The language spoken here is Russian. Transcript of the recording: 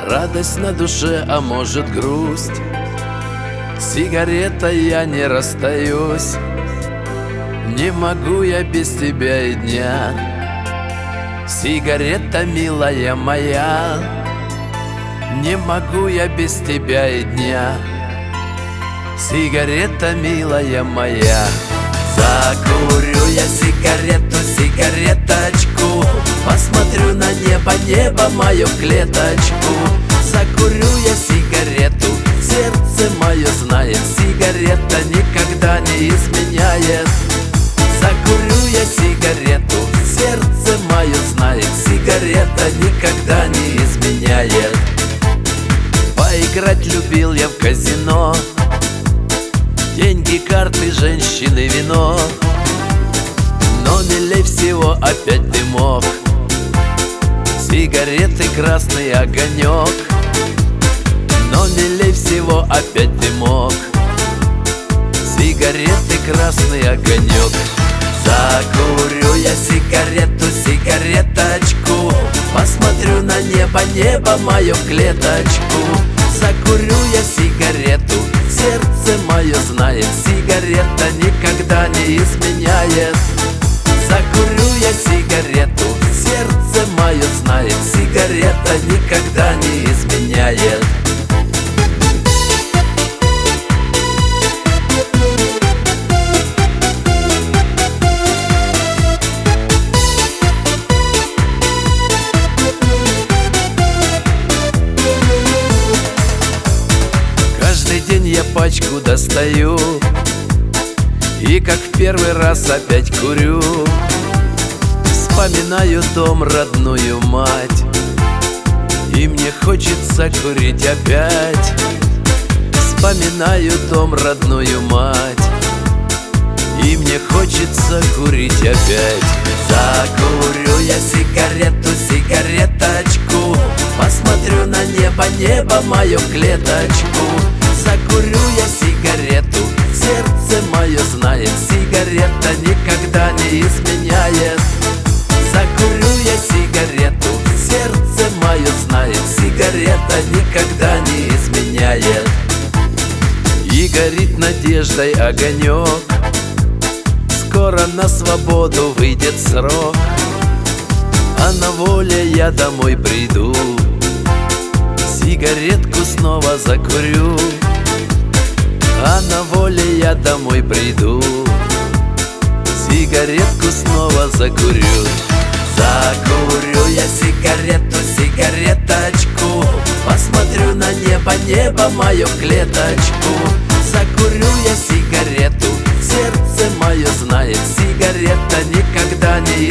Радость на душе, а может грусть. Сигарета, я не расстаюсь. Не могу я без тебя и дня. Сигарета, милая моя, не могу я без тебя и дня. Сигарета, милая моя. Закурю я сигарету, сигареточку, посмотрю на небо, небо мою клеточку. Закурю я сигарету, сердце мое знает, сигарета никогда не изменяет. Закурю я сигарету, сердце мое знает, сигарета никогда не изменяет. Поиграть любил я в казино, деньги, карты, женщины, вино. Но милей всего опять дымок, сигареты, красный огонек. Но милей всего опять дымок, сигареты, красный огонек. Закурю я сигарету, сигареточку, посмотрю на небо, небо мою клеточку. Закурю я сигарету, сердце мое знает, сигарета никогда не изменяет. Закурю я сигарету, сердце мое знает, сигарета никогда не изменяет. Каждый день я пачку достаю и как в первый раз опять курю. Вспоминаю дом, родную мать, и мне хочется курить опять. Вспоминаю дом, родную мать, и мне хочется курить опять. Закурю я сигарету, сигареточку, посмотрю на небо, небо мою клеточку. Закурю я сигарету, сердце мое знает, сигарета никогда не изменяет. Закурю я сигарету, сердце мое знает, сигарета никогда не изменяет. И горит надеждой огонек, скоро на свободу выйдет срок, а на воле я домой приду, сигаретку снова закурю. А на воле я домой приду, сигаретку снова закурю. Закурю я сигарету, сигареточку, посмотрю на небо, небо мою клеточку. Закурю я сигарету, сердце мое знает, сигарета никогда не